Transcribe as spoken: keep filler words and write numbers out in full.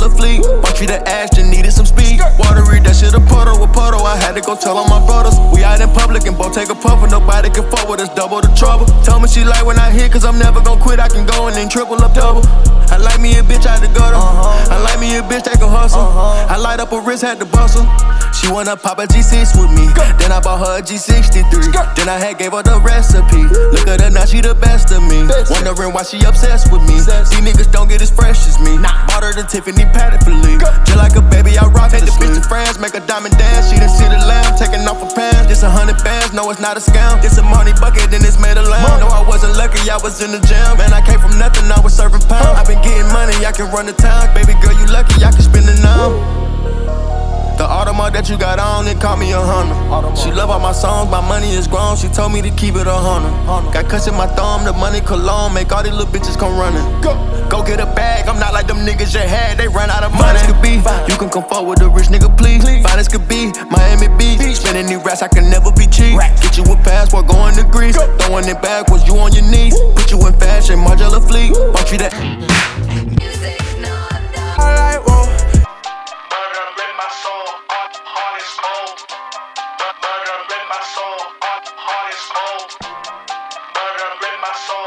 a fleet. Bunch you the Ashton, needed some speed. Watery, that shit a puddle, a puddle. I had to go tell all my brothers. We out in public and both take a puff, and nobody can fuck with us, double the trouble. Tell me she like when I hit, cause I'm never gon' quit. I can go and then triple up double. I like me a bitch out the gutter. Uh-huh. I like me a bitch that can hustle. Uh-huh. I light up a wrist, had to bustle. She wanna pop a G six with me. Go. Then I bought her a G sixty-three. Go. Then I had gave her the recipe. Look at her now, she the best of me. Best. Wondering why she obsessed with me. Obsessed. These niggas don't get as fresh as me. Nah. Bought her the Tiffany Paddock for Lee. Just like a baby, I rock Take the bitch to France, make a diamond dance. She done see the lamb, taking off her pants. This a hundred bands, no it's not a scam. This a money bucket, then it's made of lamb. No, I wasn't lucky, I was in the gym. Man, I came from nothing, I was serving pounds. I been getting money, I can run the town. Baby girl, you lucky, I can spend it now. The Audemars that you got on, it caught me a hundred. She love all my songs, my money is grown. She told me to keep it a hundred. Got cuts in my thumb, the money cologne. Make all these little bitches come running. Go, go get a bag, I'm not like them niggas you had. They run out of money. Finest could be, you can come forward with a rich nigga, please. Finest could be, Miami Beach. Spending these racks, I can never be cheap. Get you a passport, going to Greece. Throwing it backwards, you